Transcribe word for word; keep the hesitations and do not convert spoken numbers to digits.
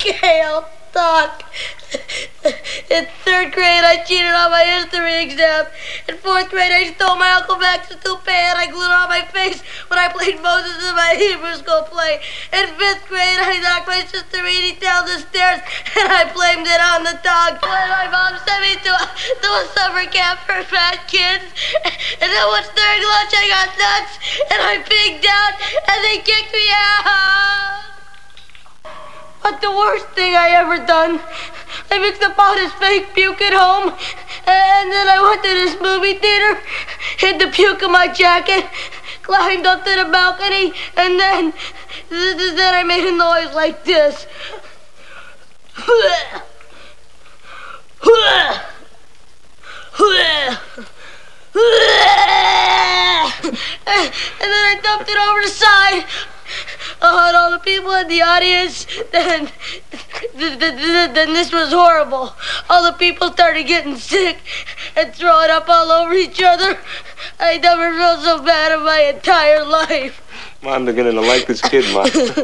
Okay, I'll talk. In third grade, I cheated on my history exam. In fourth grade, I stole my Uncle Max's toupee and I glued it on my face when I played Moses in my Hebrew school play. In fifth grade, I knocked my sister Edie down the stairs and I blamed it on the dog. When my mom sent me to a, to a summer camp for fat kids, and then once during lunch I got nuts and I pigged out and they kicked me out. But the worst thing I ever done, I mixed up all this fake puke at home, and then I went to this movie theater, hid the puke in my jacket, climbed up to the balcony, and then, then I made a noise like this. And then I dumped it over the side. Oh, and all the people in the audience, then, then, then, then this was horrible. All the people started getting sick and throwing up all over each other. I never felt so bad in my entire life. I'm beginning to like this kid, Ma.